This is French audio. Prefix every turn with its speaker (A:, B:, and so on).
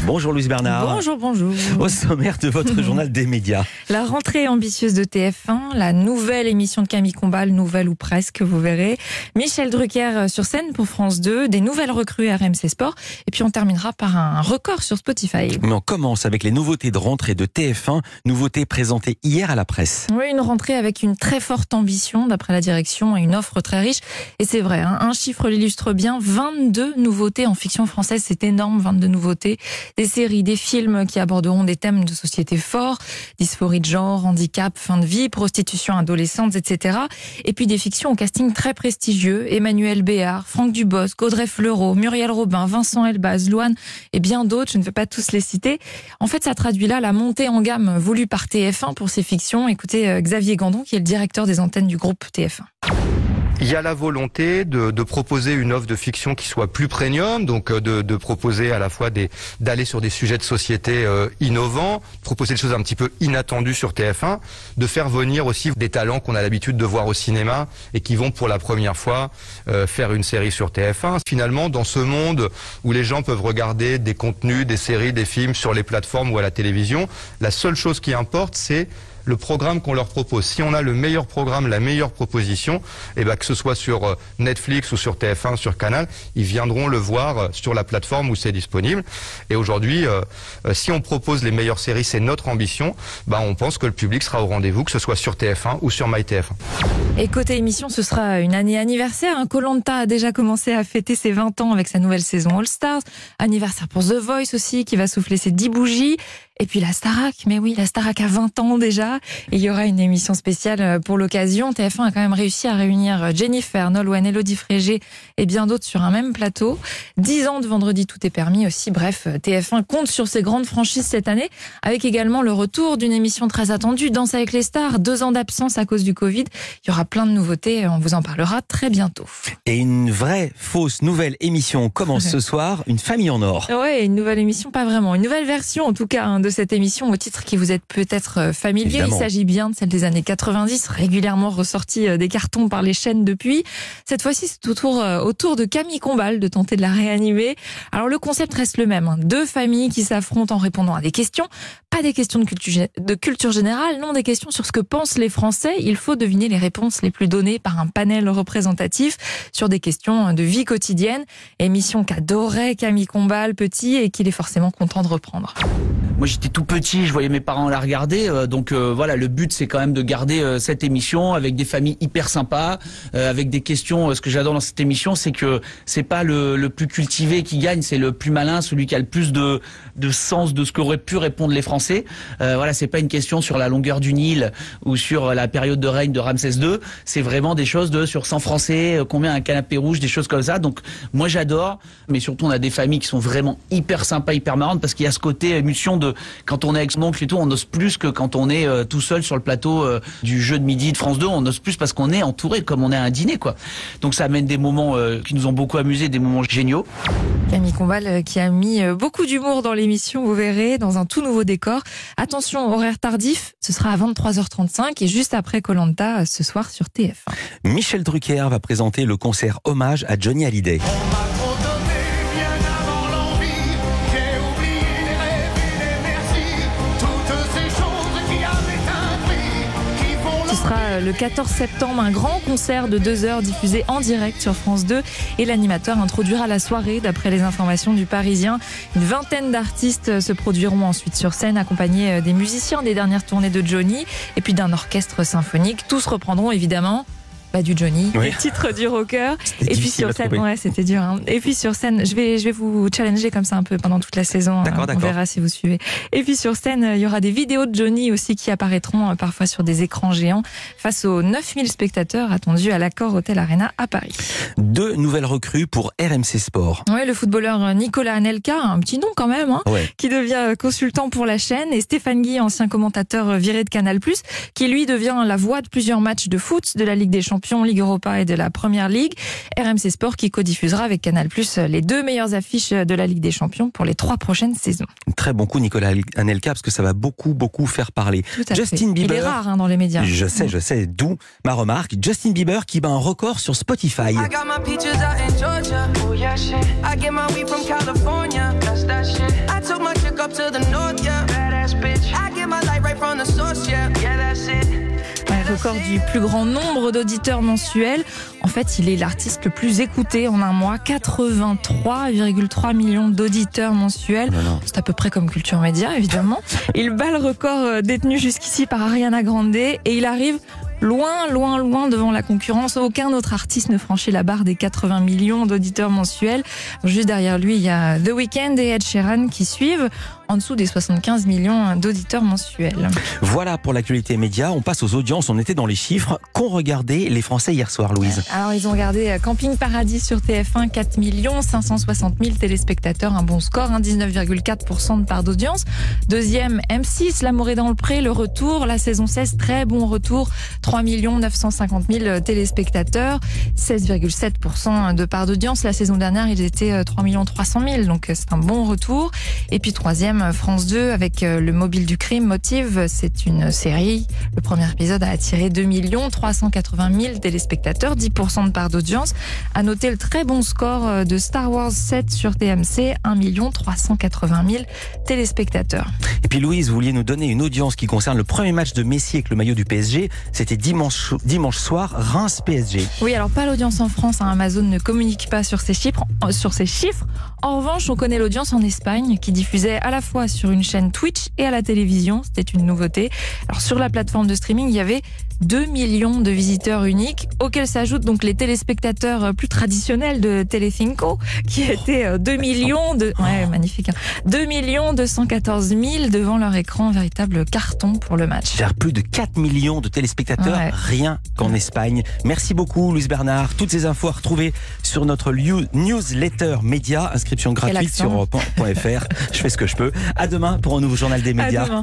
A: Bonjour Louise Bernard.
B: Bonjour, bonjour.
A: Au sommaire de votre journal des médias.
B: La rentrée ambitieuse de TF1, la nouvelle émission de Camille Combal, nouvelle ou presque, vous verrez. Michel Drucker sur scène pour France 2, des nouvelles recrues RMC Sport. Et puis on terminera par un record sur Spotify.
A: Mais on commence avec les nouveautés de rentrée de TF1, nouveautés présentées hier à la presse.
B: Oui, une rentrée avec une très forte ambition d'après la direction et une offre très riche. Et c'est vrai, un chiffre l'illustre bien, 22 nouveautés en fiction française, c'est énorme, 22 nouveautés. Des séries, des films qui aborderont des thèmes de société forts, dysphorie de genre, handicap, fin de vie, prostitution adolescente, etc. Et puis des fictions au casting très prestigieux, Emmanuel Béard, Franck Dubosc, Audrey Fleurot, Muriel Robin, Vincent Elbaz, Louane et bien d'autres, je ne vais pas tous les citer. En fait, ça traduit là la montée en gamme voulue par TF1 pour ces fictions. Écoutez Xavier Gandon, qui est le directeur des antennes du groupe TF1.
C: Il y a la volonté de proposer une offre de fiction qui soit plus premium, donc de proposer à la fois d'aller sur des sujets de société innovants, proposer des choses un petit peu inattendues sur TF1, de faire venir aussi des talents qu'on a l'habitude de voir au cinéma et qui vont pour la première fois faire une série sur TF1. Finalement, dans ce monde où les gens peuvent regarder des contenus, des séries, des films sur les plateformes ou à la télévision, la seule chose qui importe, c'est le programme qu'on leur propose. Si on a le meilleur programme, la meilleure proposition, et que ce soit sur Netflix ou sur TF1, sur Canal, ils viendront le voir sur la plateforme où c'est disponible. Et aujourd'hui, si on propose les meilleures séries, c'est notre ambition, on pense que le public sera au rendez-vous, que ce soit sur TF1 ou sur MyTF1.
B: Et côté émission, ce sera une année anniversaire. Koh-Lanta a déjà commencé à fêter ses 20 ans avec sa nouvelle saison All Stars. Anniversaire pour The Voice aussi, qui va souffler ses 10 bougies. Et puis la Starac, mais oui, la Starac a 20 ans déjà. Et il y aura une émission spéciale pour l'occasion. TF1 a quand même réussi à réunir Jennifer, Nolwenn, Élodie Frégé et bien d'autres sur un même plateau. 10 ans de Vendredi tout est permis aussi. Bref, TF1 compte sur ses grandes franchises cette année, avec également le retour d'une émission très attendue, Danse avec les stars. 2 ans d'absence à cause du Covid. Il y aura plein de nouveautés, on vous en parlera très bientôt.
A: Et une vraie fausse nouvelle émission commence ce soir, Une famille en or.
B: Ouais, une nouvelle émission, pas vraiment. Une nouvelle version en tout cas de cette émission au titre qui vous êtes peut-être familier.
A: Évidemment.
B: Il s'agit bien de celle des années 90, régulièrement ressortie des cartons par les chaînes depuis. Cette fois-ci, c'est au tour de Camille Combal de tenter de la réanimer. Alors le concept reste le même. 2 familles qui s'affrontent en répondant à des questions. Pas des questions de culture générale, non, des questions sur ce que pensent les Français. Il faut deviner les réponses les plus données par un panel représentatif sur des questions de vie quotidienne. Émission qu'adorait Camille Combal petit et qu'il est forcément content de reprendre.
D: Moi j'étais tout petit, je voyais mes parents la regarder, donc voilà, le but c'est quand même de garder cette émission avec des familles hyper sympas, avec des questions. Ce que j'adore dans cette émission, c'est que c'est pas le plus cultivé qui gagne, c'est le plus malin, celui qui a le plus de sens de ce qu'auraient pu répondre les Français. Voilà, c'est pas une question sur la longueur du Nil ou sur la période de règne de Ramsès II, c'est vraiment des choses sur 100 Français, combien un canapé rouge, des choses comme ça. Donc moi j'adore, mais surtout on a des familles qui sont vraiment hyper sympas, hyper marrantes, parce qu'il y a ce côté émotion de quand on est avec son oncle et tout, on ose plus que quand on est tout seul sur le plateau du jeu de midi de France 2, on ose plus parce qu'on est entouré comme on est à un dîner, quoi. Donc ça amène des moments qui nous ont beaucoup amusés, des moments géniaux.
B: Camille Combal qui a mis beaucoup d'humour dans l'émission, vous verrez, dans un tout nouveau décor. Attention, horaire tardif, ce sera à 23h35 et juste après Koh-Lanta ce soir sur TF1.
A: Michel Drucker va présenter le concert hommage à Johnny Hallyday.
B: Le 14 septembre, un grand concert de 2 heures diffusé en direct sur France 2 et l'animateur introduira la soirée d'après les informations du Parisien. Une vingtaine d'artistes se produiront ensuite sur scène accompagnés des musiciens des dernières tournées de Johnny et puis d'un orchestre symphonique. Tous reprendront évidemment du Johnny,
A: oui.
B: Le titre du rocker.
A: Et
B: puis sur scène, ouais, c'était dur. Et puis sur scène, je vais vous challenger comme ça un peu pendant toute la saison.
A: D'accord.
B: On verra si vous suivez. Et puis sur scène, il y aura des vidéos de Johnny aussi qui apparaîtront parfois sur des écrans géants face aux 9000 spectateurs attendus à l'Accor Hotel Arena à Paris.
A: 2 nouvelles recrues pour RMC Sport.
B: Ouais, le footballeur Nicolas Anelka, un petit nom quand même, qui devient consultant pour la chaîne, et Stéphane Guy, ancien commentateur viré de Canal+, qui lui devient la voix de plusieurs matchs de foot de la Ligue des Champions, Ligue Europa et de la Première Ligue. RMC Sport qui codiffusera avec Canal+ les 2 meilleures affiches de la Ligue des Champions pour les 3 prochaines saisons.
A: Très bon coup Nicolas Anelka, parce que ça va beaucoup faire parler.
B: Justin Bieber. Il est rare dans les médias.
A: Je sais, d'où ma remarque. Justin Bieber qui bat un record sur Spotify. I
B: record du plus grand nombre d'auditeurs mensuels. En fait, il est l'artiste le plus écouté en un mois, 83,3 millions d'auditeurs mensuels. C'est à peu près comme Culture Média, évidemment. Il bat le record détenu jusqu'ici par Ariana Grande et il arrive loin devant la concurrence. Aucun autre artiste ne franchit la barre des 80 millions d'auditeurs mensuels. Juste derrière lui, il y a The Weeknd et Ed Sheeran qui suivent en dessous des 75 millions d'auditeurs mensuels.
A: Voilà pour l'actualité média. On passe aux audiences. On était dans les chiffres qu'ont regardé les Français hier soir, Louise.
B: Alors, ils ont regardé Camping Paradis sur TF1, 4 560 000 téléspectateurs. Un bon score, 19,4% de part d'audience. Deuxième, M6, L'amour est dans le pré, le retour. La saison 16, très bon retour. 3 950 000 téléspectateurs, 16,7% de part d'audience. La saison dernière, ils étaient 3 300 000, donc c'est un bon retour. Et puis troisième, France 2 avec Le Mobile du crime, Motive. C'est une série. Le premier épisode a attiré 2 380 000 téléspectateurs, 10% de part d'audience. À noter le très bon score de Star Wars 7 sur TMC, 1 380 000 téléspectateurs.
A: Et puis Louise, vous vouliez nous donner une audience qui concerne le premier match de Messi avec le maillot du PSG. C'était dimanche soir, Reims-PSG.
B: Oui, alors pas l'audience en France. Amazon ne communique pas sur ces chiffres. En revanche, on connaît l'audience en Espagne qui diffusait à la fois sur une chaîne Twitch et à la télévision. C'était une nouveauté. Alors sur la plateforme de streaming, il y avait 2 millions de visiteurs uniques, auxquels s'ajoutent donc les téléspectateurs plus traditionnels de Telecinco, qui étaient 2 millions de... Ouais, magnifique. 2 214 000 devant leur écran, véritable carton pour le match.
A: Faire plus de 4 millions de téléspectateurs, rien qu'en Espagne. Merci beaucoup, Louise Bernard. Toutes ces infos à retrouver sur notre newsletter média, inscription gratuite sur europe1.fr. Je fais ce que je peux. À demain pour un nouveau journal des médias.